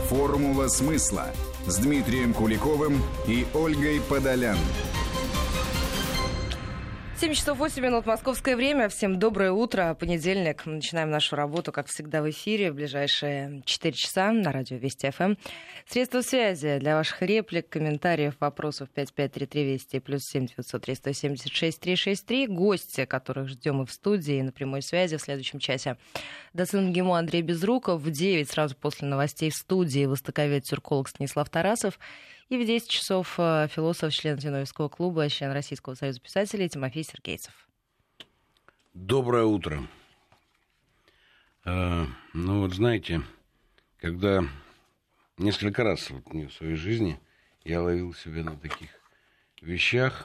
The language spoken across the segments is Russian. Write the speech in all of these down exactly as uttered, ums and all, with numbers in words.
«Формула смысла» с Дмитрием Куликовым и Ольгой Подолян. семь часов восемь минут московское время. Всем доброе утро. Понедельник. Мы начинаем нашу работу, как всегда, в эфире в ближайшие четыре часа на радио Вести ФМ. Средства связи для ваших реплик, комментариев, вопросов пять пять три три Вести плюс семь девятьсот три сто семьдесят шесть триста шестьдесят три. Гости, которых ждем и в студии, и на прямой связи в следующем часе. Доцент ГИМО Андрей Безруков. В девять сразу после новостей в студии востоковед-тюрколог Станислав Тарасов. И в десять часов философ, член Зиновьевского клуба, член Российского союза писателей Тимофей Сергейцев. Доброе утро. Э, ну вот знаете, когда несколько раз вот в своей жизни я ловил себя на таких вещах,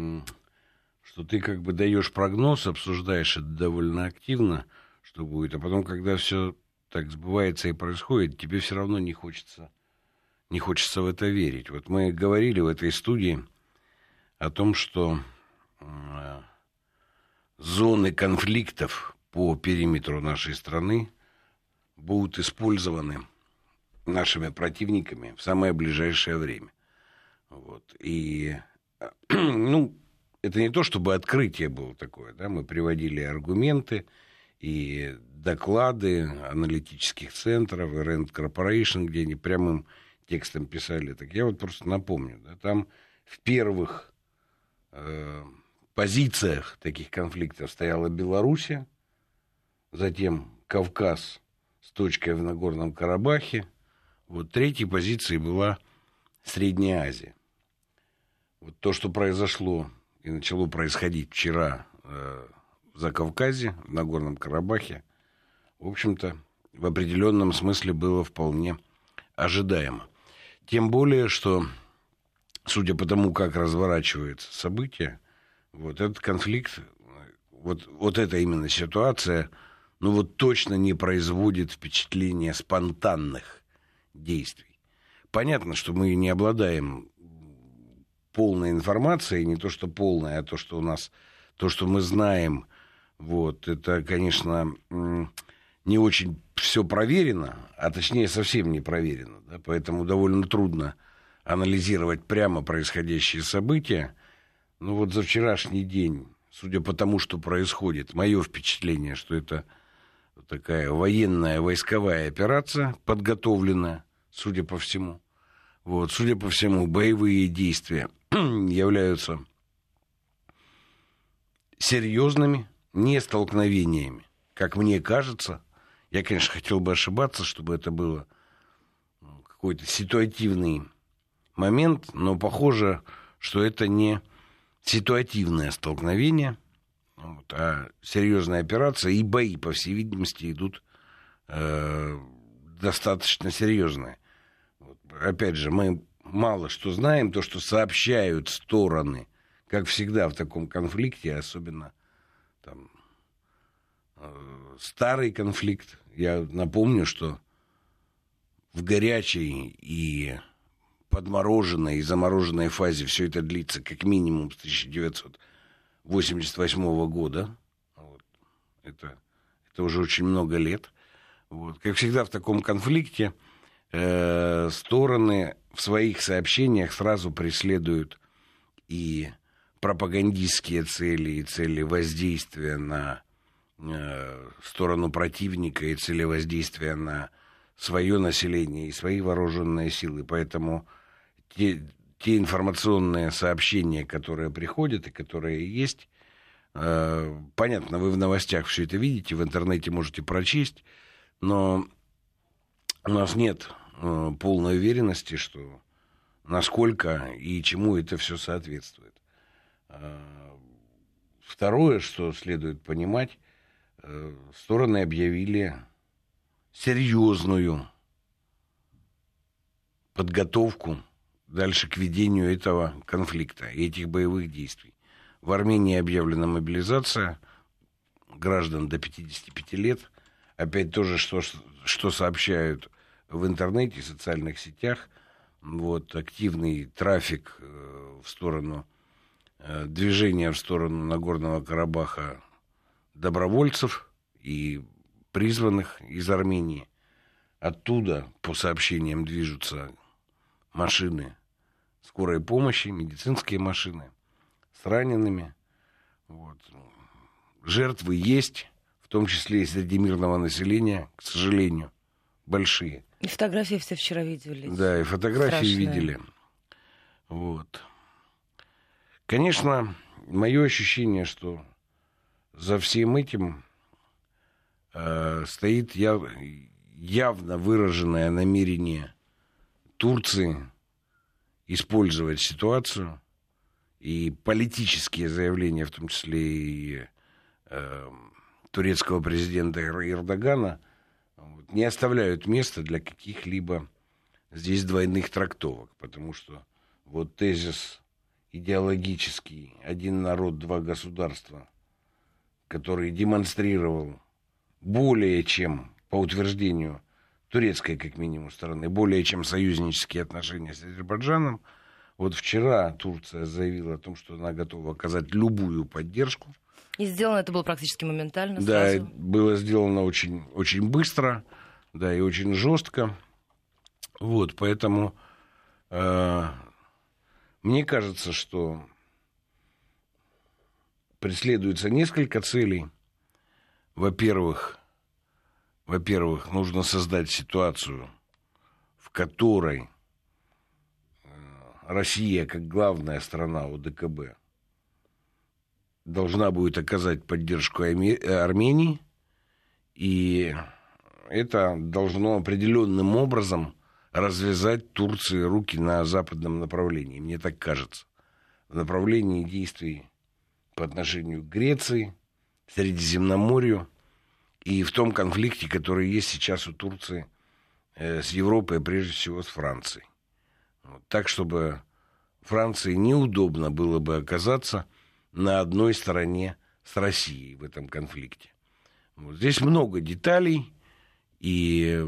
что ты как бы даешь прогноз, обсуждаешь это довольно активно, что будет, а потом, когда все так сбывается и происходит, тебе все равно не хочется... Не хочется в это верить. Вот мы говорили в этой студии о том, что э, зоны конфликтов по периметру нашей страны будут использованы нашими противниками в самое ближайшее время. Вот. И, ну, это не то, чтобы открытие было такое, да, мы приводили аргументы и доклады аналитических центров, и Rand Corporation, где они прямым текстом писали, так я вот просто напомню, да, там в первых э, позициях таких конфликтов стояла Белоруссия, затем Кавказ с точкой в Нагорном Карабахе, вот третьей позицией была Средняя Азия. Вот то, что произошло и начало происходить вчера э, в Закавказье, в Нагорном Карабахе, в общем-то, в определенном смысле было вполне ожидаемо. Тем более, что, судя по тому, как разворачиваются события, вот этот конфликт, вот, вот эта именно ситуация, ну вот точно не производит впечатления спонтанных действий. Понятно, что мы не обладаем полной информацией, не то что полная, а то, что у нас, то, что мы знаем, вот, это, конечно, не очень все проверено, а точнее совсем не проверено, да, поэтому довольно трудно анализировать прямо происходящие события. Ну вот за вчерашний день, судя по тому, что происходит, мое впечатление, что это такая военная войсковая операция, подготовленная, судя по всему. Вот, судя по всему, боевые действия являются серьезными, не столкновениями, как мне кажется. Я, конечно, хотел бы ошибаться, чтобы это было какой-то ситуативный момент, но похоже, что это не ситуативное столкновение, вот, а серьезная операция, и бои, по всей видимости, идут э, достаточно серьезные. Вот. Опять же, мы мало что знаем, то, что сообщают стороны, как всегда в таком конфликте, особенно там, э, старый конфликт. Я напомню, что в горячей и подмороженной и замороженной фазе все это длится как минимум с тысяча девятьсот восемьдесят восьмого года. Вот. Это, это уже очень много лет. Вот. Как всегда в таком конфликте э, стороны в своих сообщениях сразу преследуют и пропагандистские цели, и цели воздействия на сторону противника и цели воздействия на свое население и свои вооруженные силы. Поэтому те, те информационные сообщения, которые приходят и которые есть, э, понятно, вы в новостях все это видите, в интернете можете прочесть, но у нас нет э, полной уверенности, что насколько и чему это все соответствует. Э, второе, что следует понимать, стороны объявили серьезную подготовку дальше к ведению этого конфликта и этих боевых действий. В Армении объявлена мобилизация граждан до пятидесяти пяти лет. Опять тоже, что, что сообщают в интернете и социальных сетях. Вот, активный трафик в сторону, движения в сторону Нагорного Карабаха добровольцев и призванных из Армении. оттуда, по сообщениям, движутся машины скорой помощи, медицинские машины с ранеными. Вот. Жертвы есть, в том числе и среди мирного населения, к сожалению, большие. И фотографии все вчера видели. Да, и фотографии Страшные. видели. Вот. Конечно, мое ощущение, что за всем этим э, стоит яв, явно выраженное намерение Турции использовать ситуацию и политические заявления, в том числе и э, турецкого президента Эрдогана, вот, не оставляют места для каких-либо здесь двойных трактовок, потому что вот тезис идеологический «один народ, два государства», который демонстрировал более чем, по утверждению турецкой, как минимум, стороны, более чем союзнические отношения с Азербайджаном. Вот вчера Турция заявила о том, что она готова оказать любую поддержку. И сделано это было практически моментально. Да, сразу. было сделано очень, очень быстро, да, и очень жестко. Вот, поэтому э, мне кажется, что преследуется несколько целей. Во-первых, во-первых, нужно создать ситуацию, в которой Россия, как главная страна ОДКБ, должна будет оказать поддержку Армении, и это должно определенным образом развязать Турции руки на западном направлении, мне так кажется, в направлении действий по отношению к Греции, Средиземноморью и в том конфликте, который есть сейчас у Турции э, с Европой, прежде всего с Францией. Вот, так, чтобы Франции неудобно было бы оказаться на одной стороне с Россией в этом конфликте. Вот, здесь много деталей, и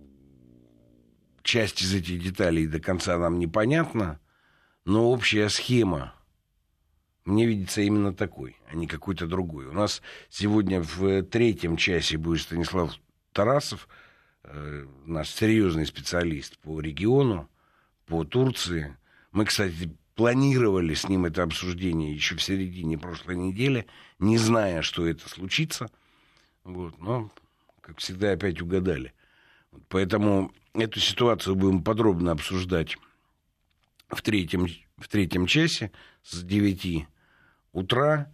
часть из этих деталей до конца нам непонятна, но общая схема мне видится именно такой, а не какой-то другой. У нас сегодня в третьем часе будет Станислав Тарасов, э, наш серьезный специалист по региону, по Турции. Мы, кстати, планировали с ним это обсуждение еще в середине прошлой недели, не зная, что это случится. Вот, но, как всегда, опять угадали. Поэтому эту ситуацию будем подробно обсуждать в третьем, в третьем часе с девяти утра.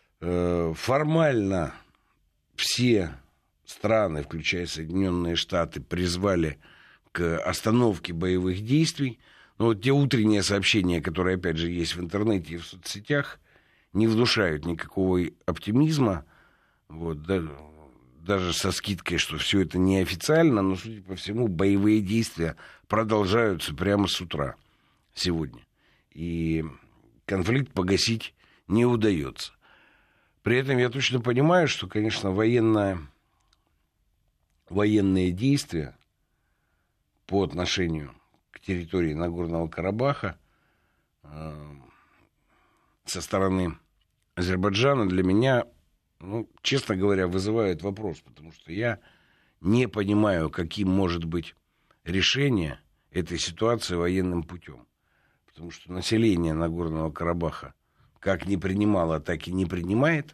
Формально все страны, включая Соединенные Штаты, призвали к остановке боевых действий. Но вот те утренние сообщения, которые, опять же, есть в интернете и в соцсетях, не внушают никакого оптимизма. Вот, да, даже со скидкой, что все это неофициально, но, судя по всему, боевые действия продолжаются прямо с утра сегодня. И конфликт погасить не удается. При этом я точно понимаю, что, конечно, военное, военные действия по отношению к территории Нагорного Карабаха э, со стороны Азербайджана для меня, ну, честно говоря, вызывают вопрос, потому что я не понимаю, каким может быть решение этой ситуации военным путем. Потому что население Нагорного Карабаха как не принимало, так и не принимает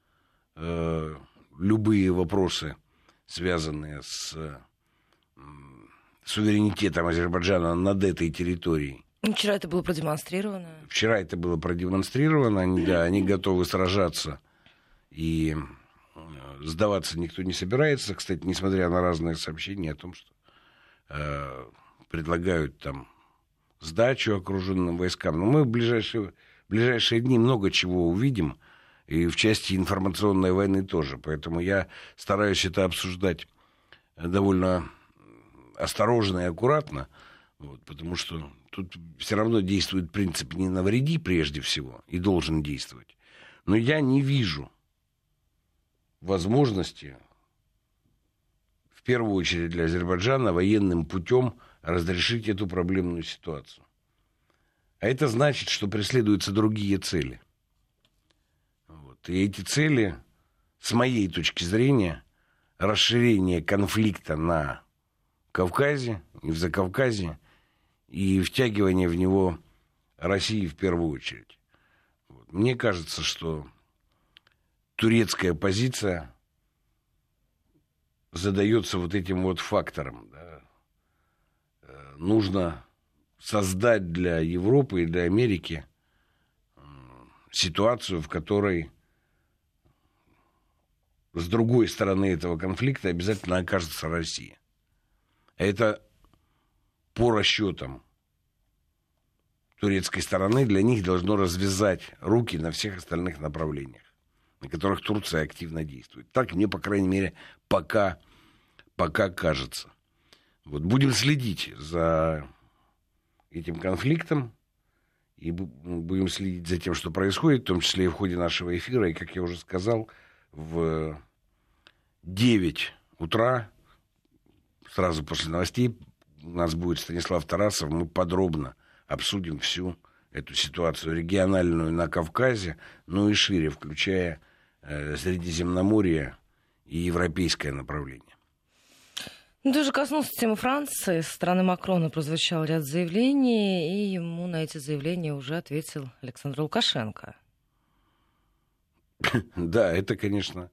э, любые вопросы, связанные с э, суверенитетом Азербайджана над этой территорией. Вчера это было продемонстрировано. Вчера это было продемонстрировано. Они, да, они готовы сражаться, и сдаваться никто не собирается. Кстати, несмотря на разные сообщения о том, что э, предлагают там сдачу окруженным войскам. Но мы в ближайшие, в ближайшие дни много чего увидим, и в части информационной войны тоже. Поэтому я стараюсь это обсуждать довольно осторожно и аккуратно, вот, потому что тут все равно действует принцип «не навреди» прежде всего, и должен действовать. Но я не вижу возможности, в первую очередь для Азербайджана, военным путем разрешить эту проблемную ситуацию. А это значит, что преследуются другие цели. Вот. И эти цели, с моей точки зрения, расширение конфликта на Кавказе и в Закавказье, и втягивание в него России в первую очередь. Вот. Мне кажется, что турецкая позиция задается вот этим вот фактором. Да. Нужно создать для Европы и для Америки ситуацию, в которой с другой стороны этого конфликта обязательно окажется Россия. Это по расчетам турецкой стороны для них должно развязать руки на всех остальных направлениях, на которых Турция активно действует. Так мне, по крайней мере, пока, пока кажется. Вот. Будем следить за этим конфликтом и будем следить за тем, что происходит, в том числе и в ходе нашего эфира. И, как я уже сказал, в девять утра, сразу после новостей, у нас будет Станислав Тарасов. Мы подробно обсудим всю эту ситуацию региональную на Кавказе, ну и шире, включая э, Средиземноморье и европейское направление. Ну, ты же коснулся темы Франции. Со стороны Макрона прозвучал ряд заявлений, и ему на эти заявления уже ответил Александр Лукашенко. Да, это, конечно...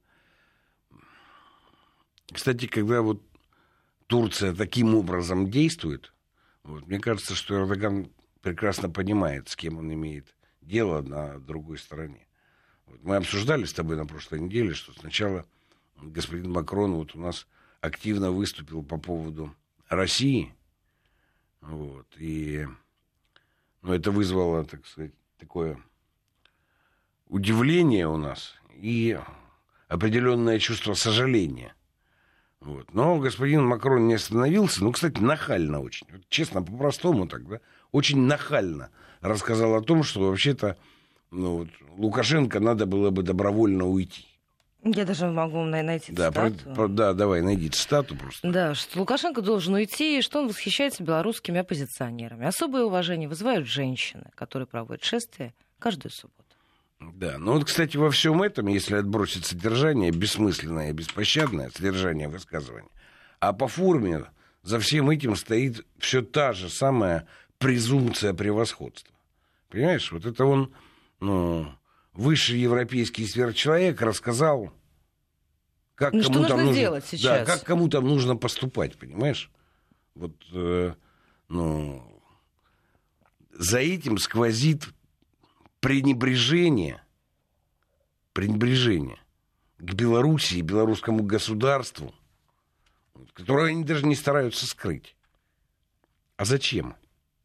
Кстати, когда вот Турция таким образом действует, вот, мне кажется, что Эрдоган прекрасно понимает, с кем он имеет дело на другой стороне. Вот, мы обсуждали с тобой на прошлой неделе, что сначала господин Макрон вот у нас активно выступил по поводу России, вот, и ну, это вызвало, так сказать, такое удивление у нас и определенное чувство сожаления. Вот. Но господин Макрон не остановился, ну, кстати, нахально очень, вот, честно, по-простому так, да, очень нахально рассказал о том, что вообще-то ну, вот, Лукашенко надо было бы добровольно уйти. Я даже могу найти да, цитату. Про, про, да, давай, найди цитату просто. Да, что Лукашенко должен уйти, и что он восхищается белорусскими оппозиционерами. Особое уважение вызывают женщины, которые проводят шествия каждую субботу. Да, ну вот, кстати, во всем этом, если отбросить содержание, бессмысленное и беспощадное содержание высказывания, а по форме за всем этим стоит все та же самая презумпция превосходства. Понимаешь, вот это он, ну, высший европейский сверхчеловек рассказал, как, ну, кому, что там нужно нужно, делать сейчас? Да, как кому там нужно поступать, понимаешь? Вот, э, ну, за этим сквозит пренебрежение, пренебрежение к Белоруссии, белорусскому государству, которое они даже не стараются скрыть. А зачем?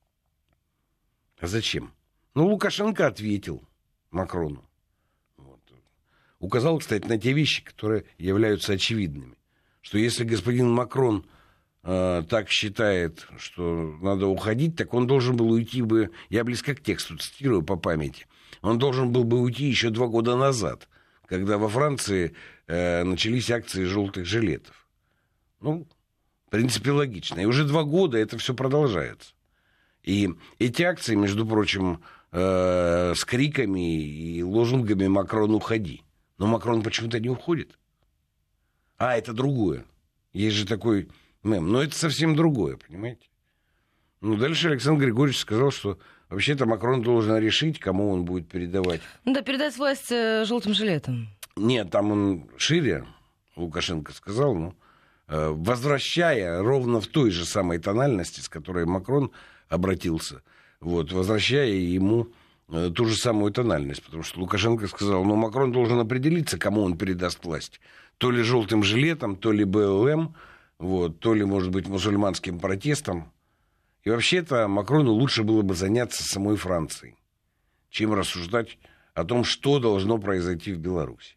А зачем? Ну, Лукашенко ответил Макрону. Вот. Указал, кстати, на те вещи, которые являются очевидными. Что если господин Макрон э, так считает, что надо уходить, так он должен был уйти бы, я близко к тексту цитирую по памяти, он должен был бы уйти еще два года назад, когда во Франции э, начались акции желтых жилетов. Ну, в принципе, логично. И уже два года это все продолжается. И эти акции, между прочим, э, с криками и лозунгами «Макрон, уходи». Но Макрон почему-то не уходит. А, это другое. Есть же такой мем. Но это совсем другое, понимаете? Ну, дальше Александр Григорьевич сказал, что вообще-то Макрон должен решить, кому он будет передавать. Ну да, передать власть э, желтым жилетом. Нет, там он шире, Лукашенко сказал, ну, э, возвращая ровно в той же самой тональности, с которой Макрон обратился, вот, возвращая ему э, ту же самую тональность, потому что Лукашенко сказал, ну, Макрон должен определиться, кому он передаст власть. То ли желтым жилетом, то ли БЛМ, вот, то ли, может быть, мусульманским протестом. И вообще-то Макрону лучше было бы заняться самой Францией, чем рассуждать о том, что должно произойти в Беларуси.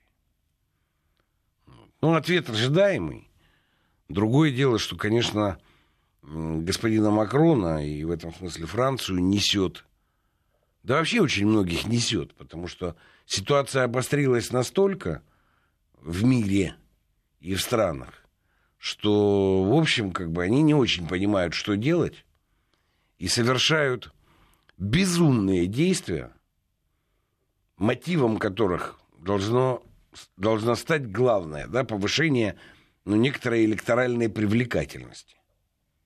Ну, ответ ожидаемый. Другое дело, что, конечно, господина Макрона, и в этом смысле Францию, несет, да вообще очень многих несет, потому что ситуация обострилась настолько в мире и в странах, что, в общем, как бы они не очень понимают, что делать, и совершают безумные действия, мотивом которых должно, должно стать главное, да, повышение, ну, некоторой электоральной привлекательности.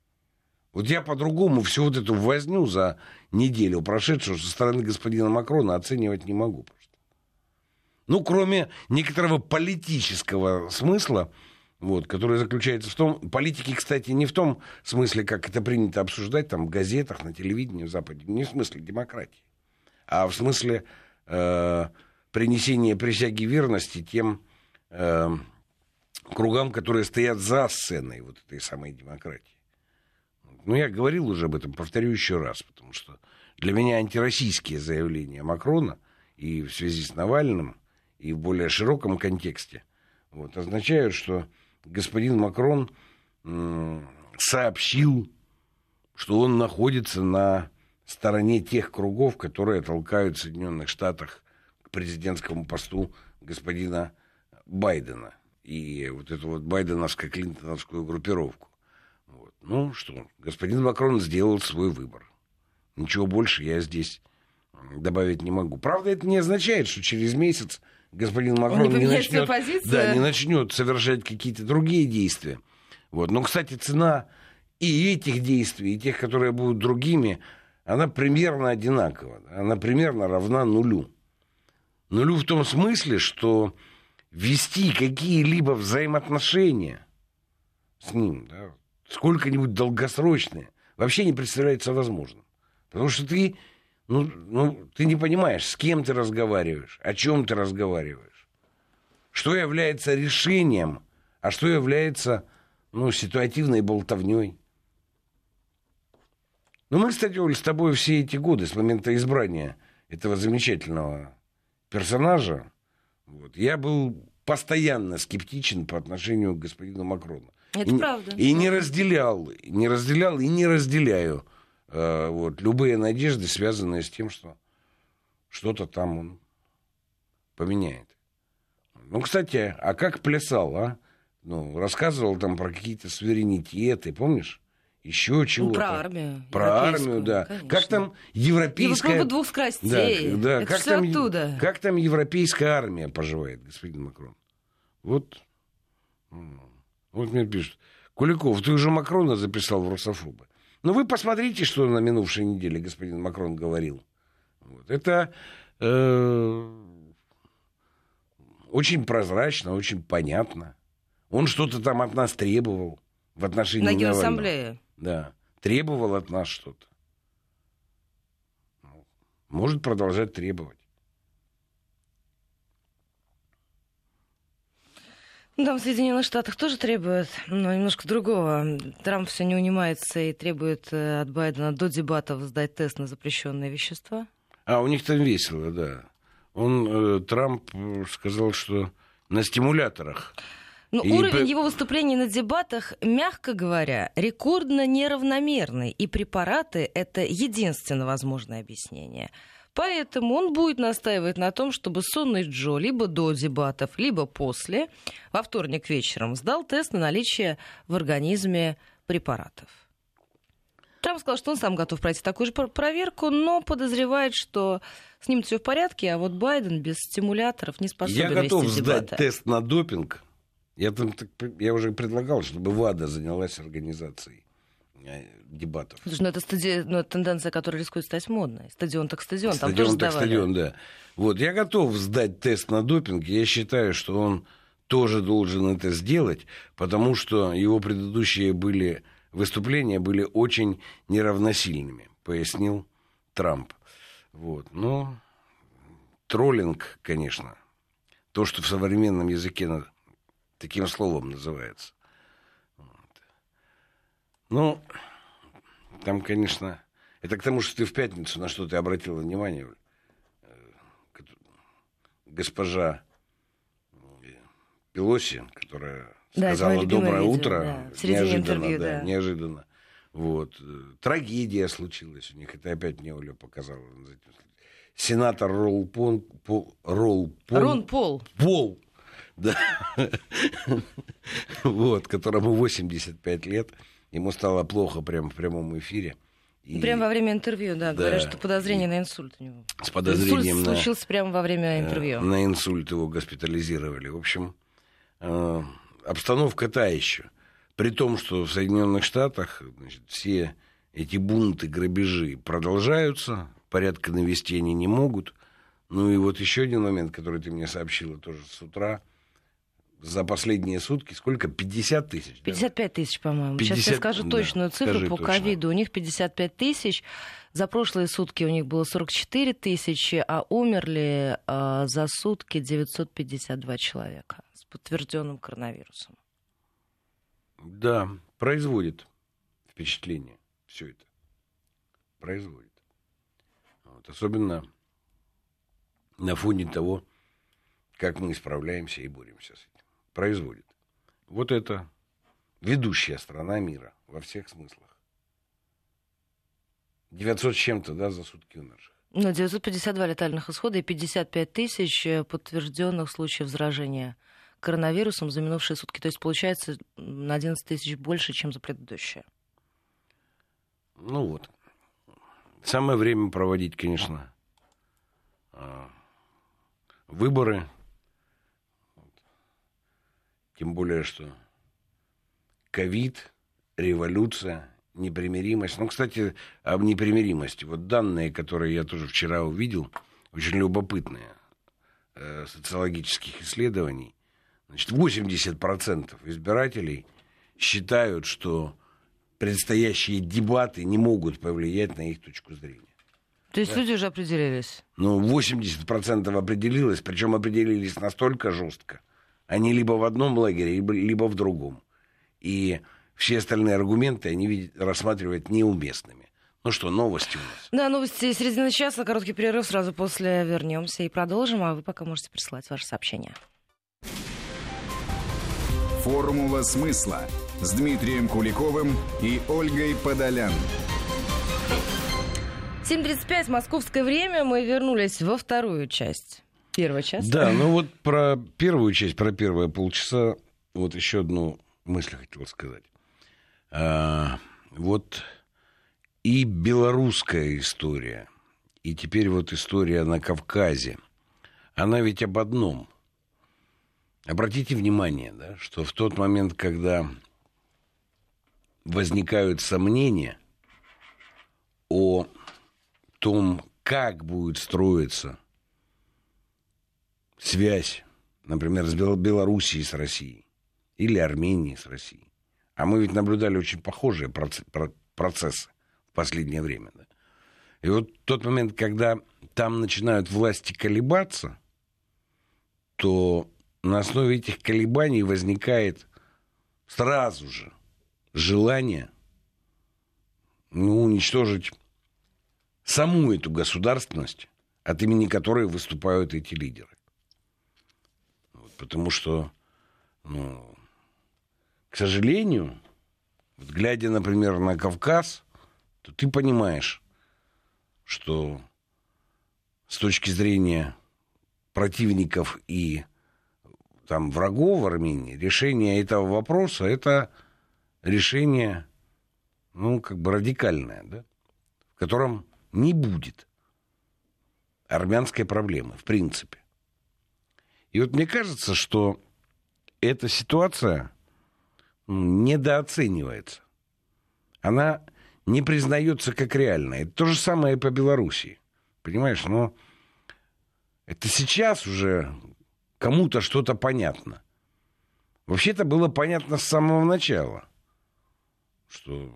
Вот я по-другому всю вот эту возню за неделю прошедшую со стороны господина Макрона оценивать не могу просто. Ну, кроме некоторого политического смысла, вот, который заключается в том... Политики, кстати, не в том смысле, как это принято обсуждать там, в газетах, на телевидении в Западе, не в смысле демократии, а в смысле э, принесения присяги верности тем э, кругам, которые стоят за сценой вот этой самой демократии. Ну, я говорил уже об этом, повторю еще раз, потому что для меня антироссийские заявления Макрона и в связи с Навальным, и в более широком контексте вот, означают, что господин Макрон м- сообщил, что он находится на стороне тех кругов, которые толкают в Соединенных Штатах к президентскому посту господина Байдена и вот эту вот байденовско-клинтоновскую группировку. Вот. Ну что, господин Макрон сделал свой выбор. Ничего больше я здесь добавить не могу. Правда, это не означает, что через месяц господин Макрон не, не, начнет, да, не начнет совершать какие-то другие действия. Вот. Но, кстати, цена и этих действий, и тех, которые будут другими, она примерно одинакова. Она примерно равна нулю. Нулю в том смысле, что вести какие-либо взаимоотношения с ним, да, сколько-нибудь долгосрочные, вообще не представляется возможным. Потому что ты, ну, ну, ты не понимаешь, с кем ты разговариваешь, о чем ты разговариваешь, что является решением, а что является, ну, ситуативной болтовней. Ну, мы, кстати, Оль, с тобой все эти годы, с момента избрания этого замечательного персонажа, вот, я был постоянно скептичен по отношению к господину Макрону. Это и, правда. И не разделял, не разделял и не разделяю э, вот, любые надежды, связанные с тем, что что-то там он поменяет. Ну, кстати, а как плясал, а? Ну, рассказывал там про какие-то суверенитеты, помнишь? Еще чего-то. Ну, про армию. Про армию, да. Конечно. Как там европейская... Европа двух скоростей. Да, да. Это как все там, оттуда. Как там европейская армия поживает, господин Макрон? Вот... Вот мне пишут. Куликов, ты уже Макрона записал в русофобы. Ну, вы посмотрите, что на минувшей неделе господин Макрон говорил. Вот. Это э, очень прозрачно, очень понятно. Он что-то там от нас требовал в отношении Навального. На Генассамблее. Да, требовал от нас что-то. Может продолжать требовать. Да, в Соединенных Штатах тоже требуют, но немножко другого. Трамп все не унимается и требует от Байдена до дебатов сдать тест на запрещенные вещества. А, у них там весело, да. Он, э, Трамп, сказал, что на стимуляторах. Но и уровень при... его выступлений на дебатах, мягко говоря, рекордно неравномерный. И препараты — это единственно возможное объяснение. Поэтому он будет настаивать на том, чтобы сонный Джо либо до дебатов, либо после, во вторник вечером, сдал тест на наличие в организме препаратов. Трамп сказал, что он сам готов пройти такую же проверку, но подозревает, что с ним все в порядке, а вот Байден без стимуляторов не способен вести дебаты. Я готов сдать тест на допинг. Я, там, я уже предлагал, чтобы ВАДА занялась организацией дебатов. Слушай, ну это, стади... ну, это тенденция, которая рискует стать модной. Стадион так стадион. Стадион там тоже так сдавали. Стадион, да. Вот, я готов сдать тест на допинг. Я считаю, что он тоже должен это сделать, потому что его предыдущие были, выступления были очень неравносильными, пояснил Трамп. Вот. Но троллинг, конечно, то, что в современном языке таким словом называется. Ну, там, конечно... Это к тому, что ты в пятницу на что ты обратила внимание. Госпожа Пелоси, которая да, сказала «доброе видео, утро», да. неожиданно, интервью, да, да. неожиданно. Вот. Трагедия случилась у них. Это опять мне Оля показала. Сенатор Ролл Пол... Ролл Пол... Рон Пол. Пол. Да. Вот, которому восемьдесят пять лет. Ему стало плохо прямо в прямом эфире. И... Прямо во время интервью, да, да. Говорят, что подозрение и... на инсульт у него. С подозрением инсульт на... случился прямо во время интервью. На инсульт его госпитализировали. В общем, э, обстановка та еще. при том, что в Соединенных Штатах, значит, все эти бунты, грабежи продолжаются, порядка навести они не могут. Ну и вот еще один момент, который ты мне сообщила тоже с утра. За последние сутки сколько? пятьдесят тысяч? пятьдесят пять тысяч, по-моему. пятьдесят... Сейчас я скажу да, точную цифру по ковиду. У них пятьдесят пять тысяч. За прошлые сутки у них было сорок четыре тысячи, а умерли э, за сутки девятьсот пятьдесят два человека с подтвержденным коронавирусом. Да, производит впечатление все это. Производит. Вот, особенно на фоне того, как мы справляемся и боремся с этим. Производит. Вот это ведущая страна мира во всех смыслах. девятьсот с чем-то, да, за сутки умерших. Ну, девятьсот пятьдесят два летальных исхода и пятьдесят пять тысяч подтвержденных случаев заражения коронавирусом за минувшие сутки. То есть, получается, на одиннадцать тысяч больше, чем за предыдущие. Ну вот. Самое время проводить, конечно, выборы. Тем более, что ковид, революция, непримиримость. Ну, кстати, об непримиримости. Вот данные, которые я тоже вчера увидел, очень любопытные, э, социологических исследований. Значит, восемьдесят процентов избирателей считают, что предстоящие дебаты не могут повлиять на их точку зрения. То есть да. люди уже определились? Ну, восемьдесят процентов определилось, причем определились настолько жестко. Они либо в одном лагере, либо, либо в другом. И все остальные аргументы они видят, рассматривают неуместными. Ну что, новости у нас? Да, новости середины часа, короткий перерыв, сразу после вернемся и продолжим, а вы пока можете присылать ваши сообщения. Формула смысла с Дмитрием Куликовым и Ольгой Подолян. семь тридцать пять, московское время, мы вернулись во вторую часть. Первая часть. Да, ну вот про первую часть, про первые полчаса, вот еще одну мысль хотел сказать. А, вот и белорусская история, и теперь вот история на Кавказе, она ведь об одном. Обратите внимание, да, что в тот момент, когда возникают сомнения о том, как будет строиться связь, например, с Белоруссией с Россией или Арменией с Россией. А мы ведь наблюдали очень похожие процессы в последнее время. Да? И вот тот момент, когда там начинают власти колебаться, то на основе этих колебаний возникает сразу же желание, ну, уничтожить саму эту государственность, от имени которой выступают эти лидеры. Потому что, ну, к сожалению, вот глядя, например, на Кавказ, то ты понимаешь, что с точки зрения противников и там, врагов в Армении решение этого вопроса — это решение, ну, как бы радикальное, да, в котором не будет армянской проблемы, в принципе. И вот мне кажется, что эта ситуация недооценивается. Она не признается как реальная. Это то же самое и по Белоруссии. Понимаешь, но это сейчас уже кому-то что-то понятно. Вообще-то было понятно с самого начала, что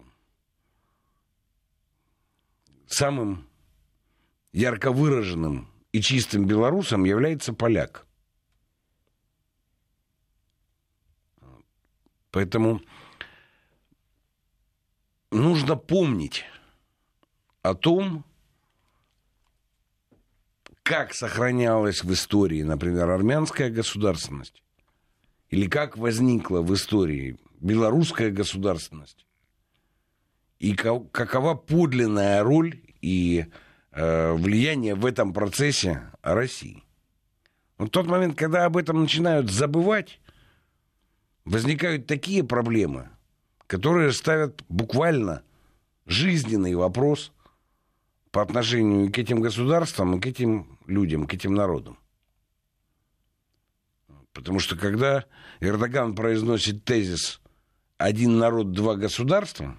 самым ярко выраженным и чистым белорусом является поляк. Поэтому нужно помнить о том, как сохранялась в истории, например, армянская государственность, или как возникла в истории белорусская государственность, и какова подлинная роль и э, влияние в этом процессе России. В тот момент, когда об этом начинают забывать, возникают такие проблемы, которые ставят буквально жизненный вопрос по отношению к этим государствам и к этим людям, к этим народам. Потому что когда Эрдоган произносит тезис один народ, два государства,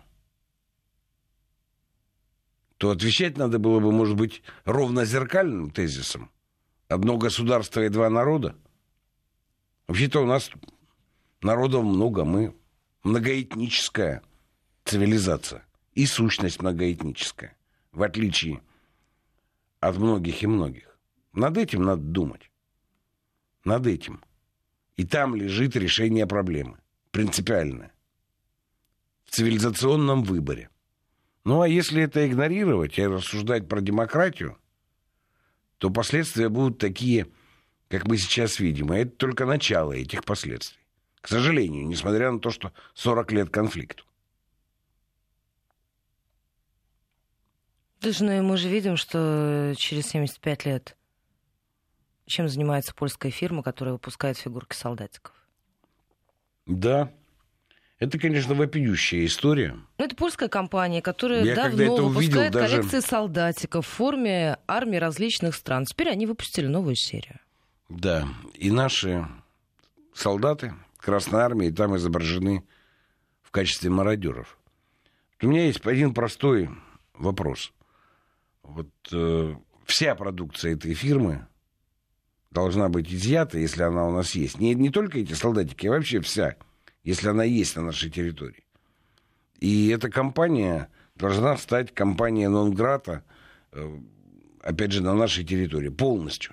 то отвечать надо было бы, может быть, ровно зеркальным тезисом. Одно государство и два народа. Вообще-то у нас народов много, мы многоэтническая цивилизация и сущность многоэтническая, в отличие от многих и многих. Над этим надо думать. Над этим. И там лежит решение проблемы. Принципиальное. В цивилизационном выборе. Ну, а если это игнорировать и рассуждать про демократию, то последствия будут такие, как мы сейчас видим. И это только начало этих последствий. К сожалению, несмотря на то, что сорок лет конфликту. Слушай, ну и мы же видим, что через семьдесят пять лет чем занимается польская фирма, которая выпускает фигурки солдатиков? Да. Это, конечно, вопиющая история. Ну, это польская компания, которая Я давно увидел, выпускает даже... коллекции солдатиков в форме армий различных стран. Теперь они выпустили новую серию. Да. И наши солдаты Красной Армии там изображены в качестве мародеров. У меня есть один простой вопрос. Вот э, вся продукция этой фирмы должна быть изъята, если она у нас есть. Не, не только эти солдатики, а вообще вся, если она есть на нашей территории. И эта компания должна стать компанией нон-грата, э, опять же, на нашей территории, полностью.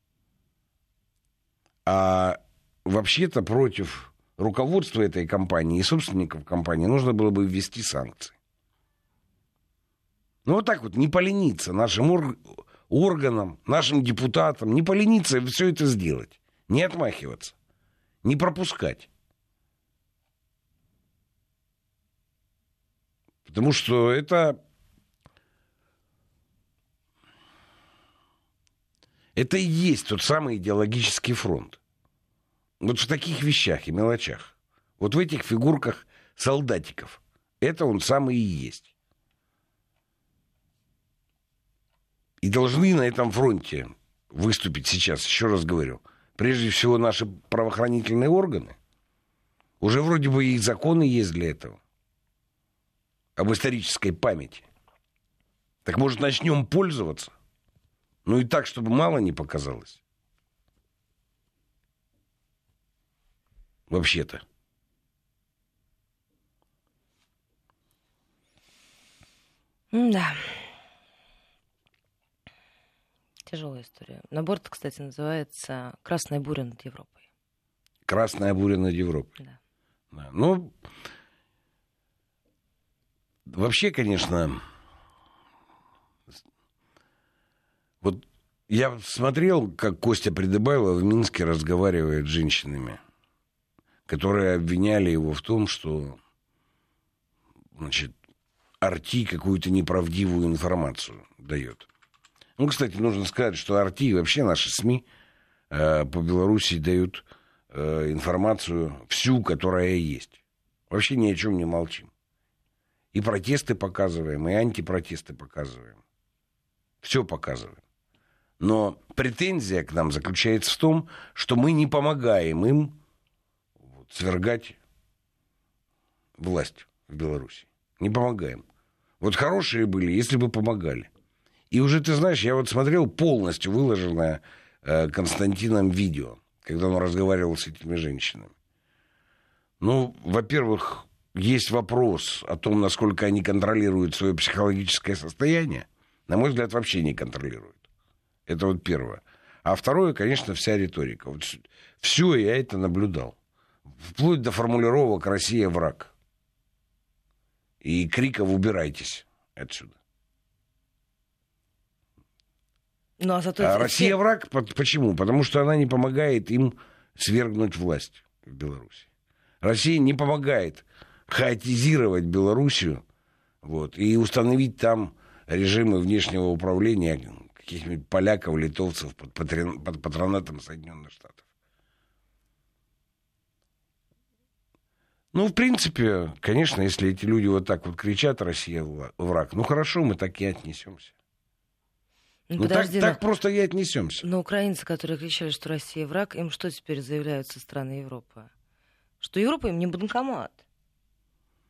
А вообще-то против руководства этой компании и собственников компании нужно было бы ввести санкции. Ну, вот так вот, не полениться нашим ор- органам, нашим депутатам, не полениться все это сделать. Не отмахиваться, не пропускать. Потому что это... Это и есть тот самый идеологический фронт. Вот в таких вещах и мелочах. Вот в этих фигурках солдатиков. Это он самый и есть. И должны на этом фронте выступить сейчас, еще раз говорю, прежде всего наши правоохранительные органы. Уже вроде бы и законы есть для этого. Об исторической памяти. Так может начнем пользоваться? Ну и так, чтобы мало не показалось. Вообще-то. Да. Тяжелая история. Набор-то, кстати, называется «Красная буря над Европой». «Красная буря над Европой». Да. Да. Ну, вообще, конечно, вот я смотрел, как Костя Придыбайло в Минске разговаривает с женщинами, которые обвиняли его в том, что, значит, Арти какую-то неправдивую информацию дает. Ну, кстати, нужно сказать, что Арти и вообще наши СМИ э, по Беларуси дают э, информацию всю, которая есть. Вообще ни о чем не молчим. И протесты показываем, и антипротесты показываем. Все показываем. Но претензия к нам заключается в том, что мы не помогаем им вот, свергать власть в Беларуси. Не помогаем. Вот хорошие были, если бы помогали. И уже, ты знаешь, я вот смотрел полностью выложенное э, Константином видео, когда он разговаривал с этими женщинами. Ну, во-первых, есть вопрос о том, насколько они контролируют свое психологическое состояние. На мой взгляд, вообще не контролируют. Это вот первое. А второе, конечно, вся риторика. Вот все я это наблюдал. Вплоть до формулировок «Россия враг». И криков «убирайтесь отсюда». Ну, а зато а Россия все... враг. Почему? Потому что она не помогает им свергнуть власть в Беларуси. Россия не помогает хаотизировать Белоруссию вот, и установить там режимы внешнего управления каких-нибудь поляков, литовцев под, патрон... под патронатом Соединенных Штатов. Ну, в принципе, конечно, если эти люди вот так вот кричат «Россия враг», ну, хорошо, мы так и отнесемся. Ну, ну подожди, так, но... так просто и отнесемся. Но украинцы, которые кричали, что Россия враг, им что теперь заявляют со стороны Европы? Что Европа им не банкомат.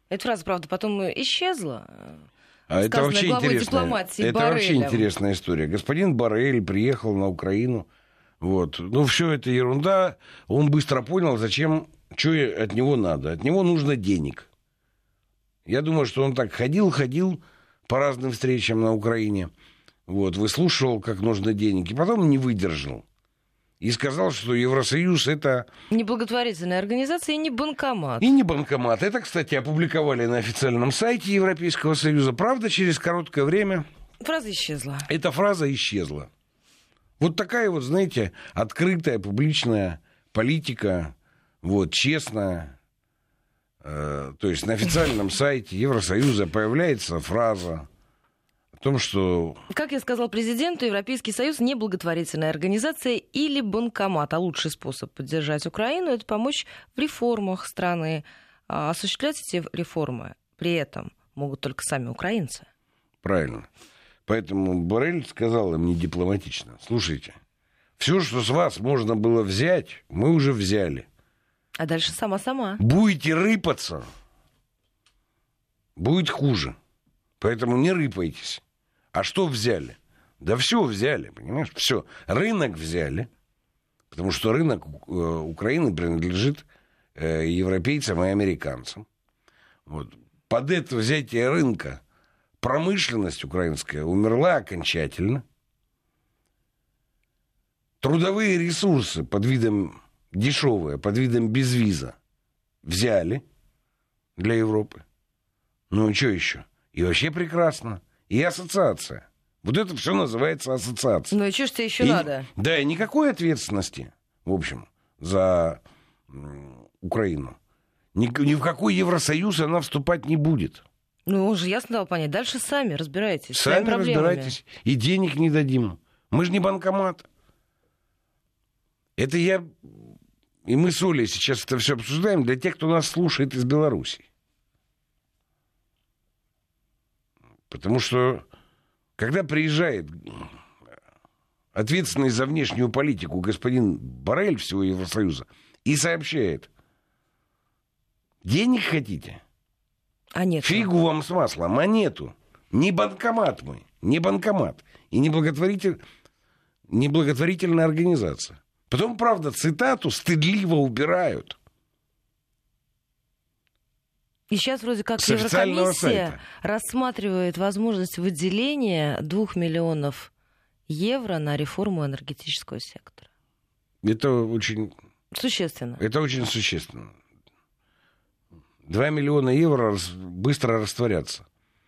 Эта фраза, правда, потом исчезла. А это вообще, интересная, это вообще интересная история. Господин Боррель приехал на Украину. Вот. Ну, все это ерунда. Он быстро понял, зачем, что от него надо. От него нужно денег. Я думаю, что он так ходил-ходил по разным встречам на Украине. Вот, выслушивал, как нужно денег. И потом не выдержал. И сказал, что Евросоюз — это... Не благотворительная организация и не банкомат. И не банкомат. Это, кстати, опубликовали на официальном сайте Европейского Союза. Правда, через короткое время... Фраза исчезла. Эта фраза исчезла. Вот такая вот, знаете, открытая, публичная политика, вот, честная. Э, то есть на официальном сайте Евросоюза появляется фраза о том, что... Как я сказал президенту, Европейский Союз не благотворительная организация или банкомат, а лучший способ поддержать Украину — это помочь в реформах страны. А осуществлять эти реформы при этом могут только сами украинцы. Правильно. Поэтому Боррель сказал им недипломатично: слушайте, все, что с вас можно было взять, мы уже взяли. А дальше сама-сама. Будете рыпаться, будет хуже. Поэтому не рыпайтесь. А что взяли? Да все взяли, понимаешь? Все. Рынок взяли, потому что рынок Украины принадлежит европейцам и американцам. Вот. Под это взятие рынка промышленность украинская умерла окончательно. Трудовые ресурсы под видом дешевые, под видом безвиза взяли для Европы. Ну и что еще? И вообще прекрасно. И ассоциация. Вот это все называется ассоциация. Ну и что ж тебе еще и, надо? Да, и никакой ответственности, в общем, за м, Украину. Ни, ни в какой Евросоюз она вступать не будет. Ну, уже ясно дал понять. Дальше сами разбирайтесь. Сами разбирайтесь. И денег не дадим. Мы же не банкомат. Это я... И мы с Олей сейчас это все обсуждаем для тех, кто нас слушает из Беларуси. Потому что, когда приезжает ответственный за внешнюю политику господин Боррель всего Евросоюза и сообщает: денег хотите? А нет. Фигу вам с маслом, а нету. Не банкомат мы, не банкомат. И не, благотворитель, не благотворительная организация. Потом, правда, цитату стыдливо убирают. И сейчас вроде как Еврокомиссия рассматривает возможность выделения двух миллионов евро на реформу энергетического сектора. Это очень... Существенно. Это очень существенно. Два миллиона евро быстро растворятся.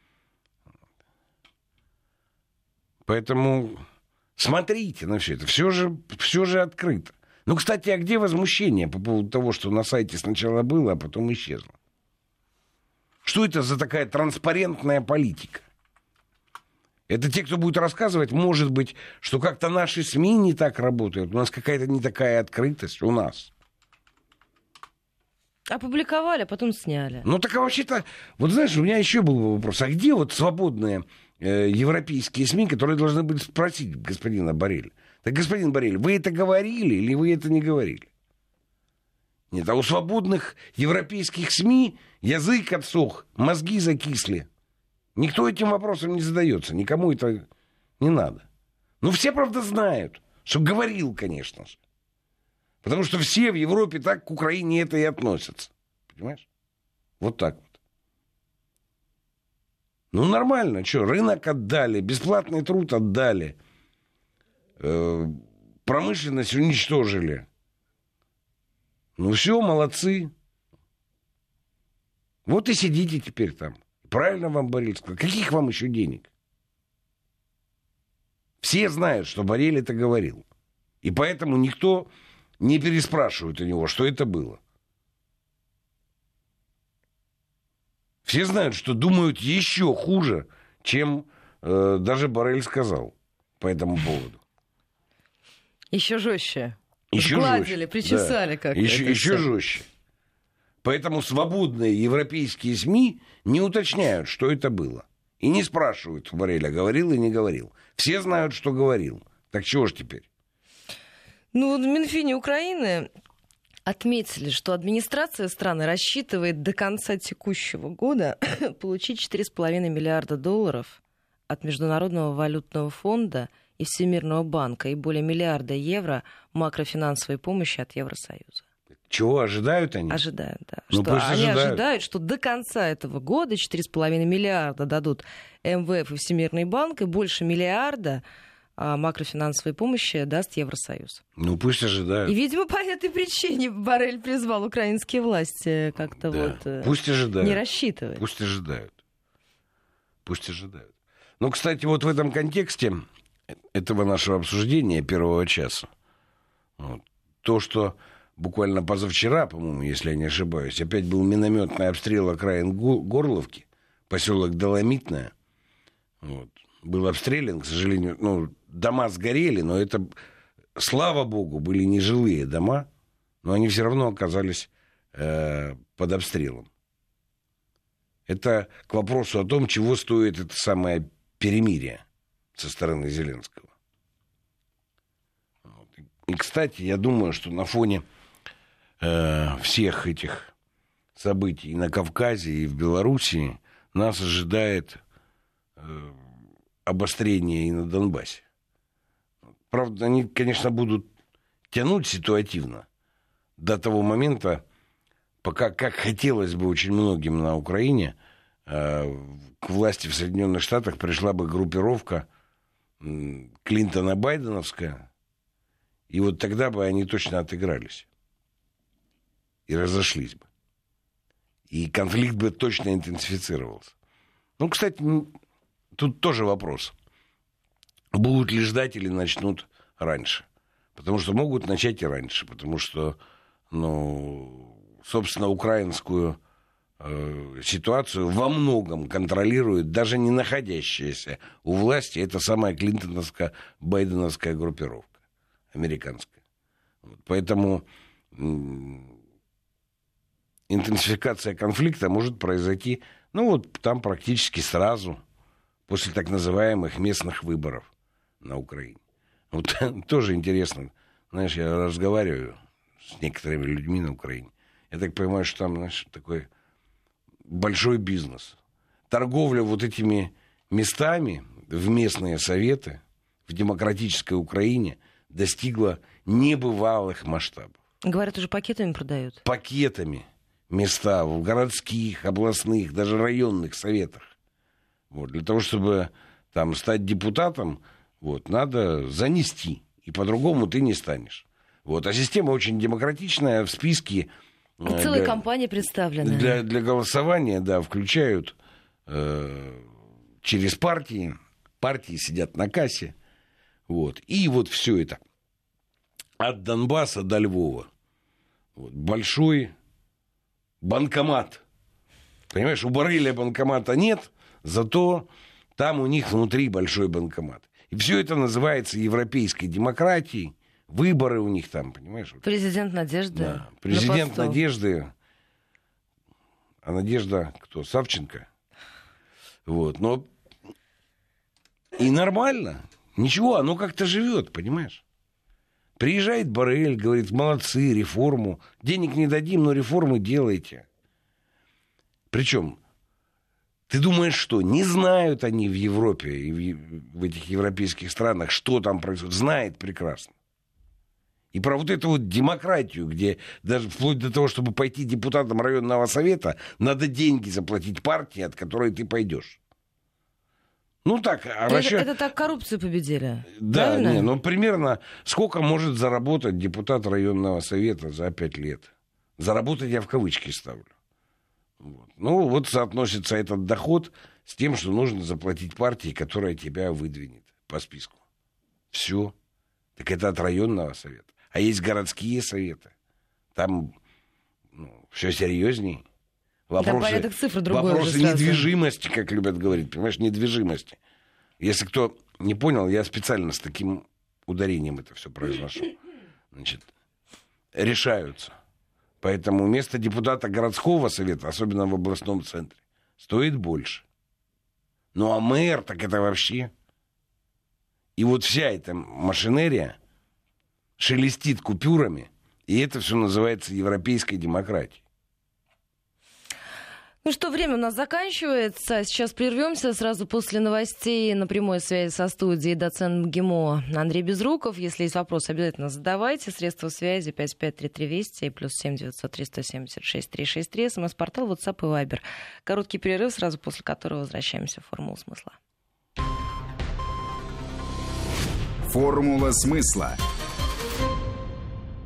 Поэтому смотрите на все это. Все же, все же открыто. Ну, кстати, а где возмущение по поводу того, что на сайте сначала было, а потом исчезло? Что это за такая транспарентная политика? Это те, кто будет рассказывать, может быть, что как-то наши СМИ не так работают. У нас какая-то не такая открытость у нас. Опубликовали, а потом сняли. Ну, так а вообще-то... Вот знаешь, у меня еще был вопрос. А где вот свободные э, европейские СМИ, которые должны были спросить господина Борреля? Так, господин Боррель, вы это говорили или вы это не говорили? Нет, а у свободных европейских СМИ язык отсох, мозги закисли. Никто этим вопросом не задается, никому это не надо. Ну, все, правда, знают, что говорил, конечно же. Потому что все в Европе так к Украине это и относятся. Понимаешь? Вот так вот. Ну, нормально, что, рынок отдали, бесплатный труд отдали, э, промышленность уничтожили. Ну, все, молодцы. Вот и сидите теперь там. Правильно вам Боррель сказал. Каких вам еще денег? Все знают, что Боррель это говорил. И поэтому никто не переспрашивает у него, что это было. Все знают, что думают еще хуже, чем э, даже Боррель сказал по этому поводу. Еще жестче. Еще Сгладили, жестче. Причесали Да. как-то. Еще, еще жестче. Поэтому свободные европейские СМИ не уточняют, что это было. И не спрашивают Борреля, говорил и не говорил. Все знают, что говорил. Так чего ж теперь? Ну, в Минфине Украины отметили, что администрация страны рассчитывает до конца текущего года получить четыре с половиной миллиарда долларов от Международного валютного фонда и Всемирного банка и более миллиарда евро макрофинансовой помощи от Евросоюза. Чего ожидают они? Ожидают, да. Ну, что они ожидают. ожидают, что до конца этого года четыре с половиной миллиарда дадут эм вэ эф и Всемирный банк, и больше миллиарда а, макрофинансовой помощи даст Евросоюз. Ну, пусть ожидают. И, видимо, по этой причине Боррель призвал украинские власти как-то Да. вот Пусть ожидают. не рассчитывать. Пусть ожидают. Пусть ожидают. Ну, кстати, вот в этом контексте этого нашего обсуждения первого часа, вот, то, что буквально позавчера, по-моему, если я не ошибаюсь, опять был минометный обстрел окраин Горловки, поселок Доломитное. Вот. Был обстрелян, к сожалению, ну, дома сгорели, но это, слава богу, были нежилые дома, но они все равно оказались э, под обстрелом. Это к вопросу о том, чего стоит это самое перемирие со стороны Зеленского. Вот. И, кстати, я думаю, что на фоне э, всех этих событий и на Кавказе, и в Белоруссии нас ожидает э, обострение и на Донбассе. Правда, они, конечно, будут тянуть ситуативно до того момента, пока, как хотелось бы очень многим на Украине, э, к власти в Соединенных Штатах пришла бы группировка э, Клинтона-Байденовская, и вот тогда бы они точно отыгрались и разошлись бы. И конфликт бы точно интенсифицировался. Ну, кстати, тут тоже вопрос. Будут ли ждать или начнут раньше? Потому что могут начать и раньше. Потому что, ну, собственно, украинскую э, ситуацию во многом контролирует даже не находящаяся у власти эта самая клинтоновская, байденовская группировка американская. Вот, поэтому м- интенсификация конфликта может произойти, ну, вот там практически сразу, после так называемых местных выборов на Украине. Вот тоже интересно. Знаешь, я разговариваю с некоторыми людьми на Украине. Я так понимаю, что там, знаешь, такой большой бизнес. Торговля вот этими местами в местные советы в демократической Украине достигла небывалых масштабов. Говорят, уже пакетами продают. Пакетами места в городских, областных, даже районных советах. Вот, для того, чтобы там стать депутатом, вот, надо занести. И по-другому ты не станешь. Вот. А система очень демократичная. В списке... И целая для, компания представлена. Для, для голосования, да, включают э, через партии. Партии сидят на кассе. Вот. И вот все это. От Донбасса до Львова. Вот. Большой банкомат. Понимаешь, у Борреля банкомата нет, зато там у них внутри большой банкомат. И все это называется европейской демократией. Выборы у них там, понимаешь? Президент Надежды. Да. Президент Надежды. А Надежда кто? Савченко. Вот. Но и нормально. Ничего, оно как-то живет, понимаешь? Приезжает Боррель, говорит, молодцы, реформу. Денег не дадим, но реформы делайте. Причем... Ты думаешь, что не знают они в Европе и в этих европейских странах, что там происходит? Знает прекрасно. И про вот эту вот демократию, где даже вплоть до того, чтобы пойти депутатом районного совета, надо деньги заплатить партии, от которой ты пойдешь. Ну так, а это, вообще... это так коррупцию победили. Да, правильно? не, ну примерно сколько может заработать депутат районного совета за пять лет? Заработать я в кавычки ставлю. Вот. Ну, вот соотносится этот доход с тем, что нужно заплатить партии, которая тебя выдвинет по списку. Все. Так это от районного совета. А есть городские советы. Там ну, все серьезней. Вопросы, там порядок цифр другой. Вопросы недвижимости, как любят говорить. Понимаешь, недвижимости. Если кто не понял, я специально с таким ударением это все произношу. Значит, решаются. Поэтому место депутата городского совета, особенно в областном центре, стоит больше. Ну, а мэр, так это вообще... И вот вся эта машинерия шелестит купюрами И это все называется европейской демократией. Ну что, время у нас заканчивается. Сейчас прервемся. Сразу после новостей на прямой связи со студией доцент МГИМО Андрей Безруков. Если есть вопросы, обязательно задавайте. Средства связи пять пять три три Вести и плюс семь девятьсот три сто семьдесят шесть триста шестьдесят три. СМС-портал, WhatsApp и Viber. Короткий перерыв, сразу после которого возвращаемся в «Формулу смысла». Формула смысла.